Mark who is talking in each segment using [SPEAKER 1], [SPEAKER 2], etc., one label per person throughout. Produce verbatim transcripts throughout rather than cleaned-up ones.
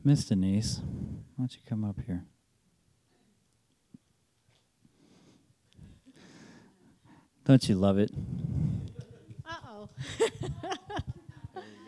[SPEAKER 1] Miss Denise, why don't you come up here? Don't you love it?
[SPEAKER 2] Uh-oh.
[SPEAKER 1] There you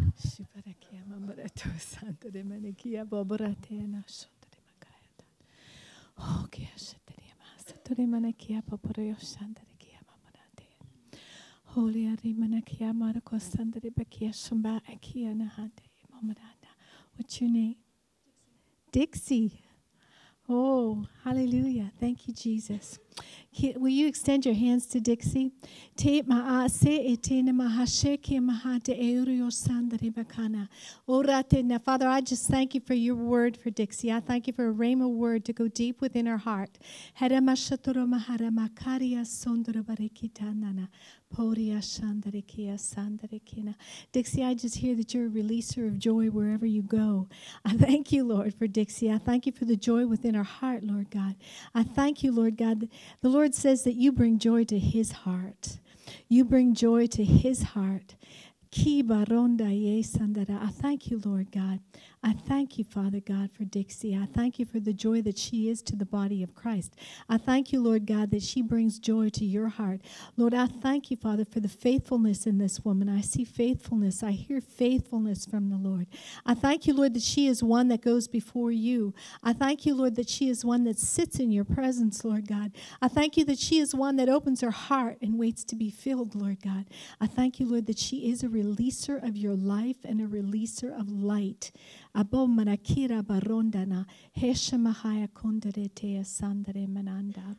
[SPEAKER 2] go. What's your name? Dixie. Oh, hallelujah. Thank you, Jesus. Ki- Will you extend your hands to Dixie? Te maase e te ne mahashe ke maha te eurio sandare bakana. Ora te na. Father, I just thank you for your word for Dixie. I thank you for a rhema word to go deep within her heart. Hera mashatoro mahara makaria sondoro barekitanana. Poria shandare kia sandare kina. Dixie, I just hear that you're a releaser of joy wherever you go. I thank you, Lord, for Dixie. I thank you for the joy within her heart, Lord God. I thank you, Lord God. The Lord says that you bring joy to his heart. You bring joy to his heart. Ki baronda ye sandara. I thank you, Lord God. I thank you, Father God, for Dixie. I thank you for the joy that she is to the body of Christ. I thank you, Lord God, that she brings joy to your heart. Lord, I thank you, Father, for the faithfulness in this woman. I see faithfulness. I hear faithfulness from the Lord. I thank you, Lord, that she is one that goes before you. I thank you, Lord, that she is one that sits in your presence, Lord God. I thank you that she is one that opens her heart and waits to be filled, Lord God. I thank you, Lord, that she is a releaser of your life and a releaser of light. Abo manakira barondana, hesha mahaya konderetea sandare mananda.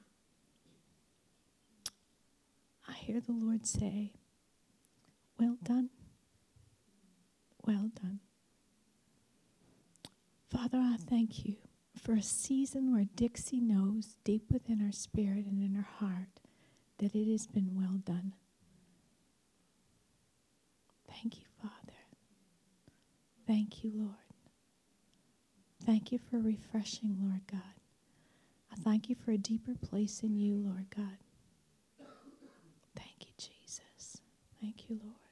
[SPEAKER 2] I hear the Lord say, well done, well done. Father, I thank you for a season where Dixie knows deep within her spirit and in her heart that it has been well done. Thank you, Father. Thank you, Lord. Thank you for refreshing, Lord God. I thank you for a deeper place in you, Lord God. Thank you, Jesus. Thank you, Lord.